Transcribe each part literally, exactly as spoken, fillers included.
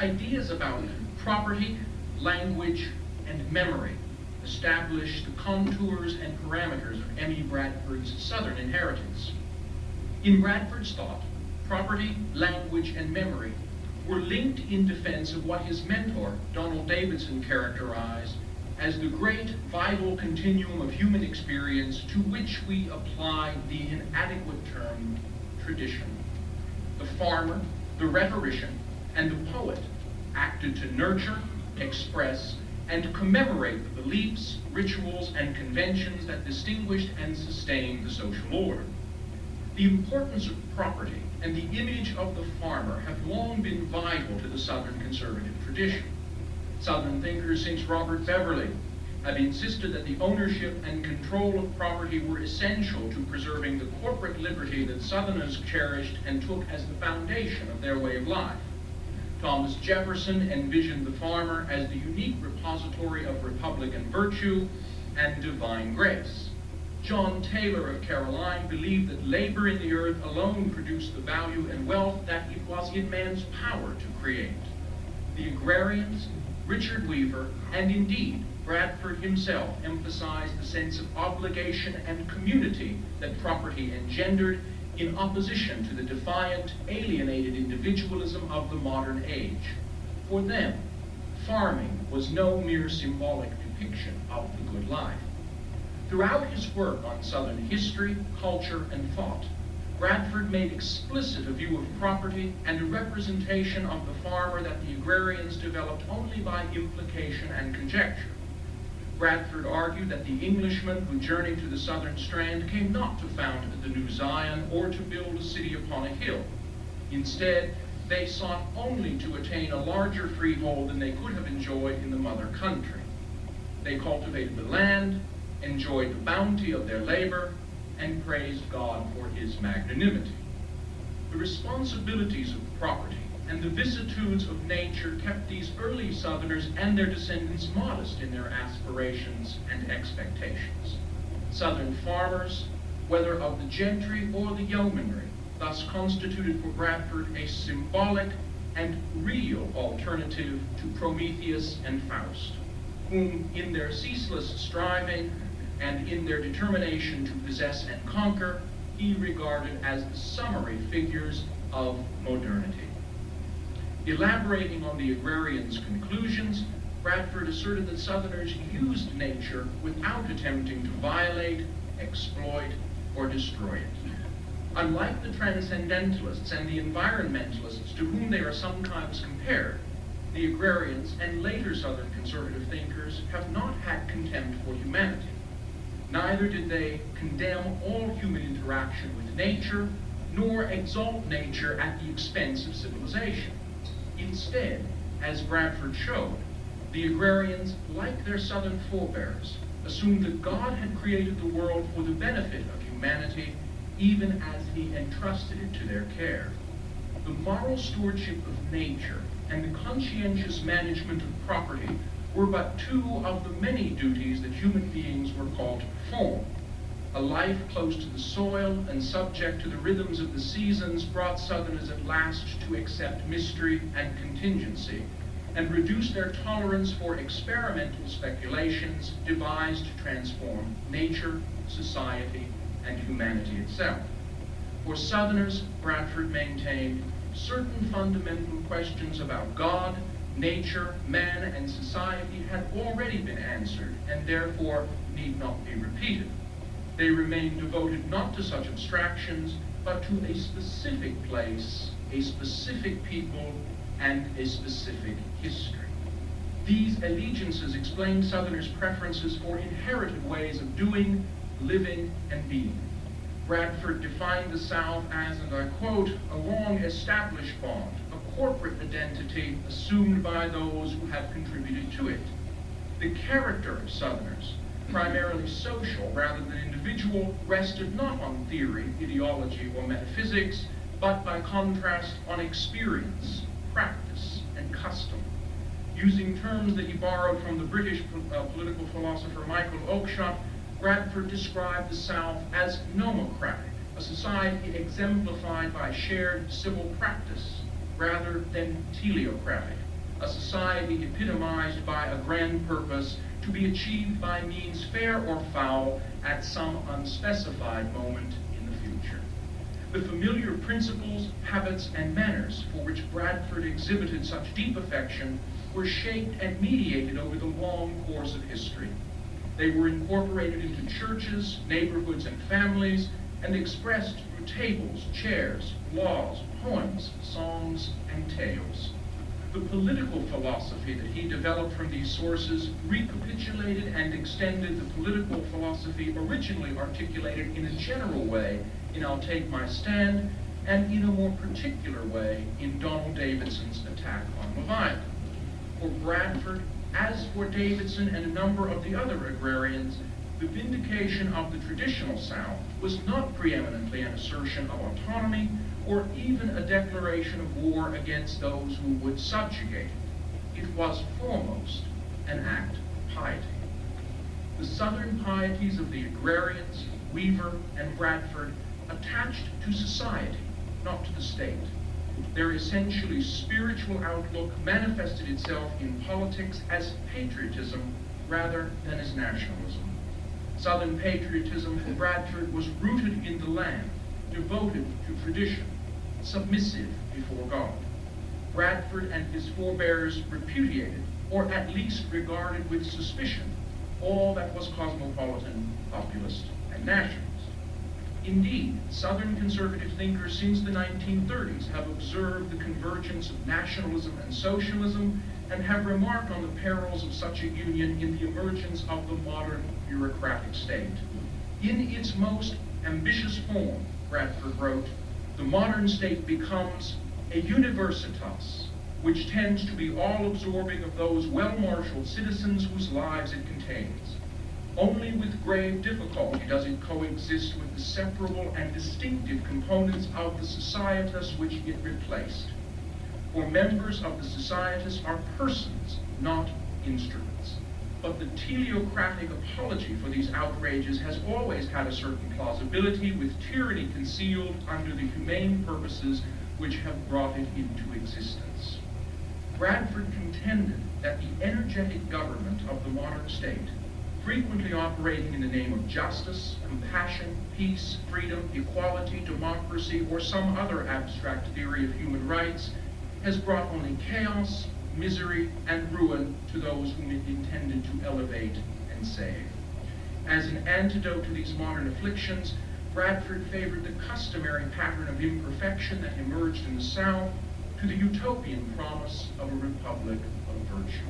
Ideas about property, language, and memory establish the contours and parameters of M E Bradford's Southern inheritance. In Bradford's thought, property, language, and memory were linked in defense of what his mentor, Donald Davidson, characterized as the great vital continuum of human experience to which we apply the inadequate term tradition. The farmer, the rhetorician, and the poet acted to nurture, express, and commemorate the beliefs, rituals, and conventions that distinguished and sustained the social order. The importance of property and the image of the farmer have long been vital to the Southern conservative tradition. Southern thinkers since Robert Beverly have insisted that the ownership and control of property were essential to preserving the corporate liberty that Southerners cherished and took as the foundation of their way of life. Thomas Jefferson envisioned the farmer as the unique repository of republican virtue and divine grace. John Taylor of Caroline believed that labor in the earth alone produced the value and wealth that it was in man's power to create. The agrarians, Richard Weaver, and indeed Bradford himself emphasized the sense of obligation and community that property engendered in opposition to the defiant, alienated individualism of the modern age. For them, farming was no mere symbolic depiction of the good life. Throughout his work on Southern history, culture, and thought, Bradford made explicit a view of property and a representation of the farmer that the agrarians developed only by implication and conjecture. Bradford argued that the Englishmen who journeyed to the southern strand came not to found the New Zion or to build a city upon a hill. Instead, they sought only to attain a larger freehold than they could have enjoyed in the mother country. They cultivated the land, enjoyed the bounty of their labor, and praised God for his magnanimity. The responsibilities of property and the vicissitudes of nature kept these early Southerners and their descendants modest in their aspirations and expectations. Southern farmers, whether of the gentry or the yeomanry, thus constituted for Bradford a symbolic and real alternative to Prometheus and Faust, whom in their ceaseless striving and in their determination to possess and conquer, he regarded as the summary figures of modernity. Elaborating on the agrarians' conclusions, Bradford asserted that Southerners used nature without attempting to violate, exploit, or destroy it. Unlike the transcendentalists and the environmentalists to whom they are sometimes compared, the agrarians and later Southern conservative thinkers have not had contempt for humanity. Neither did they condemn all human interaction with nature, nor exalt nature at the expense of civilization. Instead, as Bradford showed, the agrarians, like their Southern forebears, assumed that God had created the world for the benefit of humanity, even as he entrusted it to their care. The moral stewardship of nature and the conscientious management of property were but two of the many duties that human beings were called to perform. A life close to the soil and subject to the rhythms of the seasons brought Southerners at last to accept mystery and contingency, and reduce their tolerance for experimental speculations devised to transform nature, society, and humanity itself. For Southerners, Bradford maintained, certain fundamental questions about God, nature, man, and society had already been answered, and therefore need not be repeated. They remained devoted not to such abstractions, but to a specific place, a specific people, and a specific history. These allegiances explain Southerners' preferences for inherited ways of doing, living, and being. Bradford defined the South as, and I quote, a long-established bond, a corporate identity assumed by those who have contributed to it. The character of Southerners, primarily social rather than individual, rested not on theory, ideology, or metaphysics, but by contrast on experience, practice, and custom. Using terms that he borrowed from the British uh, political philosopher Michael Oakeshott, Bradford described the South as nomocratic, a society exemplified by shared civil practice, rather than teleocratic, a society epitomized by a grand purpose to be achieved by means fair or foul at some unspecified moment in the future. The familiar principles, habits, and manners for which Bradford exhibited such deep affection were shaped and mediated over the long course of history. They were incorporated into churches, neighborhoods, and families, and expressed through tables, chairs, laws, poems, songs, and tales. The political philosophy that he developed from these sources recapitulated and extended the political philosophy originally articulated in a general way in I'll Take My Stand, and in a more particular way in Donald Davidson's Attack on Leviathan. For Bradford, as for Davidson and a number of the other agrarians, the vindication of the traditional South was not preeminently an assertion of autonomy or even a declaration of war against those who would subjugate it. It was foremost an act of piety. The Southern pieties of the agrarians, Weaver and Bradford, attached to society, not to the state. Their essentially spiritual outlook manifested itself in politics as patriotism rather than as nationalism. Southern patriotism for Bradford was rooted in the land, devoted to tradition, submissive before God. Bradford and his forebears repudiated, or at least regarded with suspicion, all that was cosmopolitan, populist, and nationalist. Indeed, Southern conservative thinkers since the nineteen thirties have observed the convergence of nationalism and socialism and have remarked on the perils of such a union in the emergence of the modern bureaucratic state. In its most ambitious form, Bradford wrote, the modern state becomes a universitas, which tends to be all-absorbing of those well-marshaled citizens whose lives it contains. Only with grave difficulty does it coexist with the separable and distinctive components of the societas which it replaced. For members of the societas are persons, not instruments. But the teleocratic apology for these outrages has always had a certain plausibility, with tyranny concealed under the humane purposes which have brought it into existence. Bradford contended that the energetic government of the modern state, frequently operating in the name of justice, compassion, peace, freedom, equality, democracy, or some other abstract theory of human rights, has brought only chaos, misery, and ruin to those whom it intended to elevate and save. As an antidote to these modern afflictions, Bradford favored the customary pattern of imperfection that emerged in the South to the utopian promise of a republic of virtue.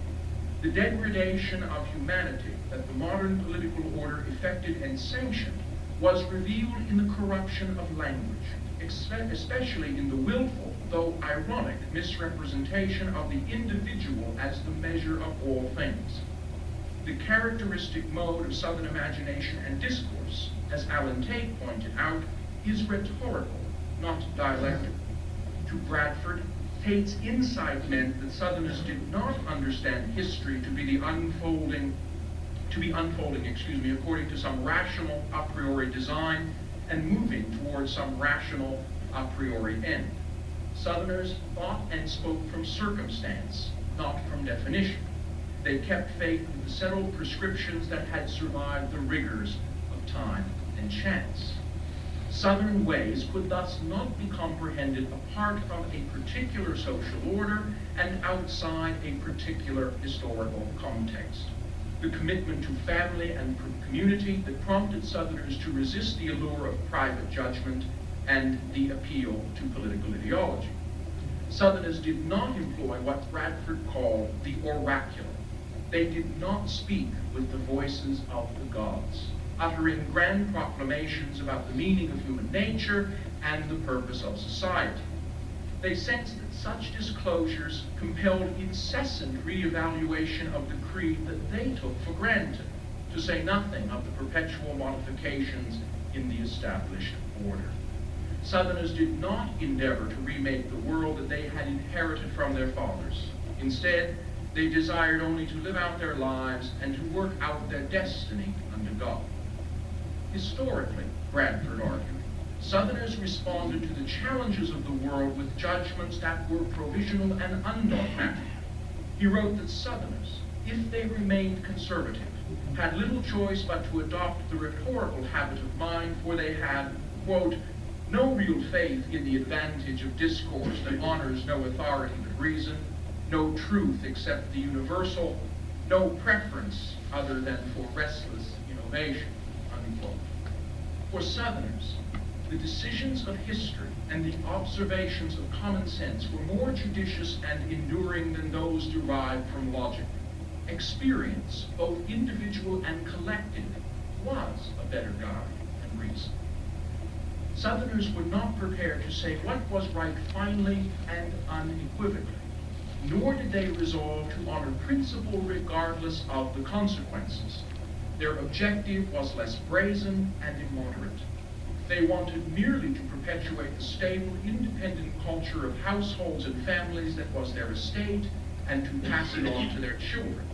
The degradation of humanity that the modern political order effected and sanctioned was revealed in the corruption of language, especially in the willful, though ironic, misrepresentation of the individual as the measure of all things. The characteristic mode of Southern imagination and discourse, as Alan Tate pointed out, is rhetorical, not dialectical. To Bradford, Tate's insight meant that Southerners did not understand history to be the unfolding, to be unfolding, excuse me, according to some rational a priori design and moving towards some rational a priori end. Southerners thought and spoke from circumstance, not from definition. They kept faith with the settled prescriptions that had survived the rigors of time and chance. Southern ways could thus not be comprehended apart from a particular social order and outside a particular historical context. The commitment to family and community that prompted Southerners to resist the allure of private judgment and the appeal to political ideology. Southerners did not employ what Bradford called the oracular. They did not speak with the voices of the gods, uttering grand proclamations about the meaning of human nature and the purpose of society. They sensed that such disclosures compelled incessant reevaluation of the creed that they took for granted, to say nothing of the perpetual modifications in the established order. Southerners did not endeavor to remake the world that they had inherited from their fathers. Instead, they desired only to live out their lives and to work out their destiny under God. Historically, Bradford argued, Southerners responded to the challenges of the world with judgments that were provisional and undogmatic, He wrote that Southerners, if they remained conservative, had little choice but to adopt the rhetorical habit of mind, for they had, quote, no real faith in the advantage of discourse that honors no authority but reason, no truth except the universal, no preference other than for restless innovation, unquote. For Southerners, the decisions of history and the observations of common sense were more judicious and enduring than those derived from logic. Experience, both individual and collective, was a better guide than reason. Southerners were not prepared to say what was right finally and unequivocally, nor did they resolve to honor principle regardless of the consequences. Their objective was less brazen and immoderate. They wanted merely to perpetuate the stable, independent culture of households and families that was their estate, and to pass it on to their children.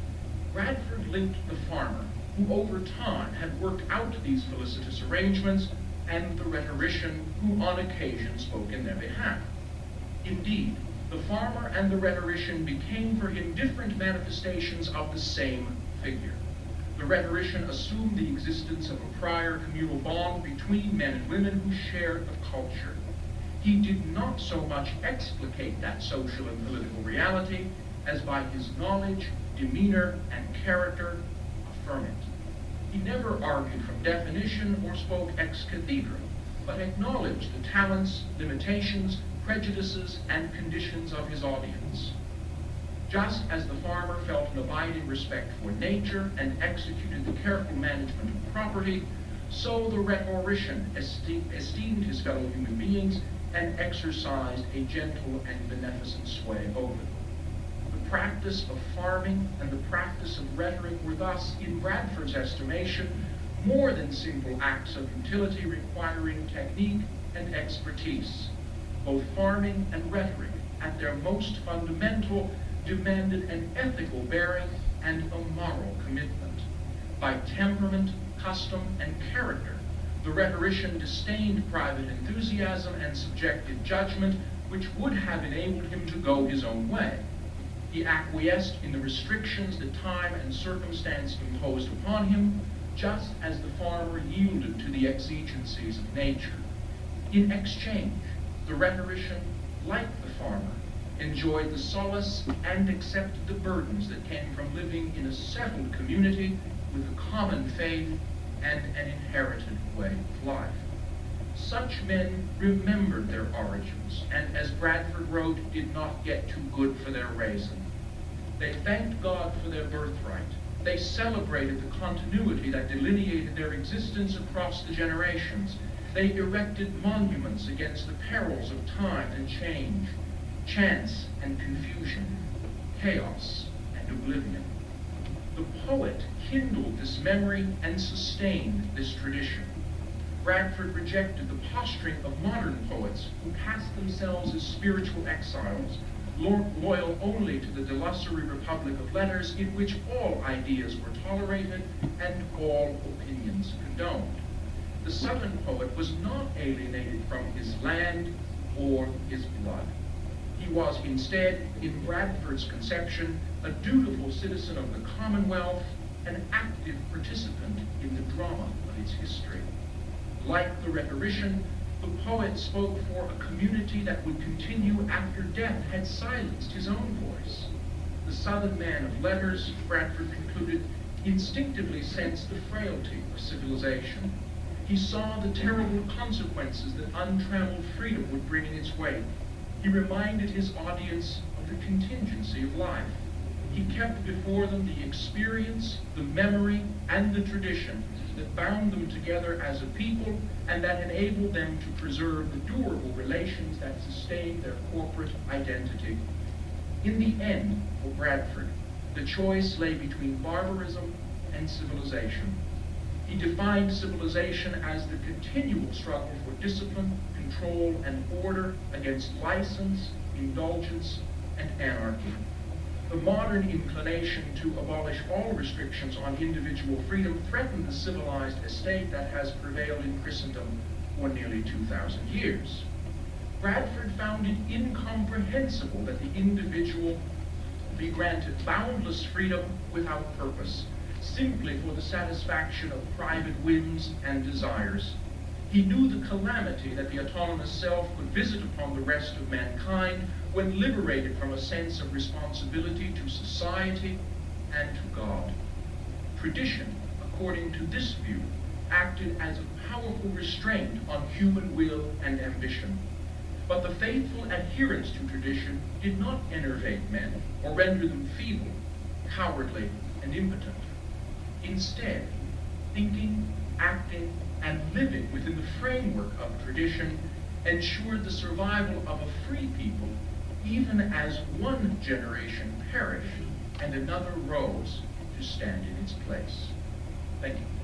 Bradford linked the farmer, who over time had worked out these felicitous arrangements, and the rhetorician who on occasion spoke in their behalf. Indeed, the farmer and the rhetorician became for him different manifestations of the same figure. The rhetorician assumed the existence of a prior communal bond between men and women who shared a culture. He did not so much explicate that social and political reality as by his knowledge, demeanor, and character affirm it. He never argued from definition or spoke ex cathedra, but acknowledged the talents, limitations, prejudices, and conditions of his audience. Just as the farmer felt an abiding respect for nature and executed the careful management of property, so the rhetorician esteemed his fellow human beings and exercised a gentle and beneficent sway over them. The practice of farming and the practice of rhetoric were thus, in Bradford's estimation, more than simple acts of utility requiring technique and expertise. Both farming and rhetoric, at their most fundamental, demanded an ethical bearing and a moral commitment. By temperament, custom, and character, the rhetorician disdained private enthusiasm and subjective judgment, which would have enabled him to go his own way. He acquiesced in the restrictions that time and circumstance imposed upon him, just as the farmer yielded to the exigencies of nature. In exchange, the rhetorician, like the farmer, enjoyed the solace and accepted the burdens that came from living in a settled community with a common faith and an inherited way of life. Such men remembered their origins, and as Bradford wrote, did not get too good for their raisin. They thanked God for their birthright. They celebrated the continuity that delineated their existence across the generations. They erected monuments against the perils of time and change, chance and confusion, chaos and oblivion. The poet kindled this memory and sustained this tradition. Bradford rejected the posturing of modern poets who cast themselves as spiritual exiles, loyal only to the desultory republic of letters in which all ideas were tolerated and all opinions condoned. The Southern poet was not alienated from his land or his blood. He was instead, in Bradford's conception, a dutiful citizen of the Commonwealth, an active participant in the drama of its history. Like the rhetorician, the poet spoke for a community that would continue after death had silenced his own voice. The Southern man of letters, Bradford concluded, instinctively sensed the frailty of civilization. He saw the terrible consequences that untrammeled freedom would bring in its wake. He reminded his audience of the contingency of life. He kept before them the experience, the memory, and the tradition that bound them together as a people and that enabled them to preserve the durable relations that sustained their corporate identity. In the end, for Bradford, the choice lay between barbarism and civilization. He defined civilization as the continual struggle for discipline, control, and order against license, indulgence, and anarchy. The modern inclination to abolish all restrictions on individual freedom threatened the civilized estate that has prevailed in Christendom for nearly two thousand years. Bradford found it incomprehensible that the individual be granted boundless freedom without purpose, simply for the satisfaction of private whims and desires. He knew the calamity that the autonomous self could visit upon the rest of mankind when liberated from a sense of responsibility to society and to God. Tradition, according to this view, acted as a powerful restraint on human will and ambition. But the faithful adherence to tradition did not enervate men or render them feeble, cowardly, and impotent. Instead, thinking, acting, and living within the framework of tradition ensured the survival of a free people even as one generation perished and another rose to stand in its place. Thank you.